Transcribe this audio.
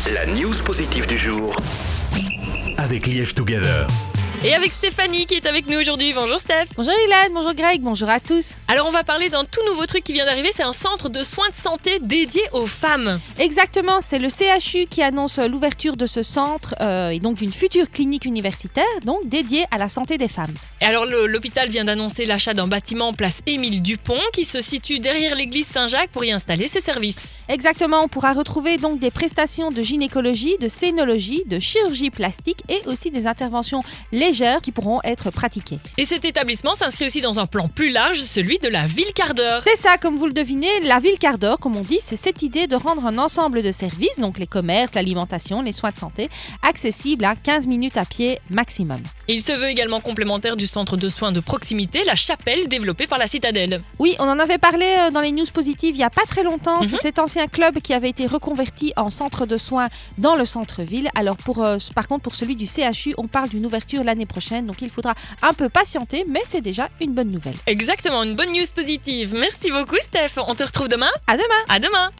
La news positive du jour avec Liège Together. Et avec Stéphanie qui est avec nous aujourd'hui. Bonjour Steph. Bonjour Hélène, bonjour Greg, bonjour à tous. Alors on va parler d'un tout nouveau truc qui vient d'arriver, c'est un centre de soins de santé dédié aux femmes. Exactement, c'est le CHU qui annonce l'ouverture de ce centre et donc d'une future clinique universitaire donc dédiée à la santé des femmes. Et alors l'hôpital vient d'annoncer l'achat d'un bâtiment place Émile Dupont qui se situe derrière l'église Saint-Jacques pour y installer ses services. Exactement, on pourra retrouver donc des prestations de gynécologie, de scénologie, de chirurgie plastique et aussi des interventions légères qui pourront être pratiquées. Et cet établissement s'inscrit aussi dans un plan plus large, celui de la ville quart d'heure. C'est ça, comme vous le devinez, la ville quart d'heure, comme on dit, c'est cette idée de rendre un ensemble de services, donc les commerces, l'alimentation, les soins de santé, accessibles à 15 minutes à pied maximum. Et il se veut également complémentaire du centre de soins de proximité, la Chapelle, développé par la Citadelle. Oui, on en avait parlé dans les news positives il n'y a pas très longtemps. C'est cet ancien club qui avait été reconverti en centre de soins dans le centre-ville. Alors par contre, pour celui du CHU, on parle d'une ouverture l'année prochaine. Donc il faudra un peu patienter, mais c'est déjà une bonne nouvelle. Exactement, une bonne news positive. Merci beaucoup Steph. On te retrouve demain. À demain. À demain.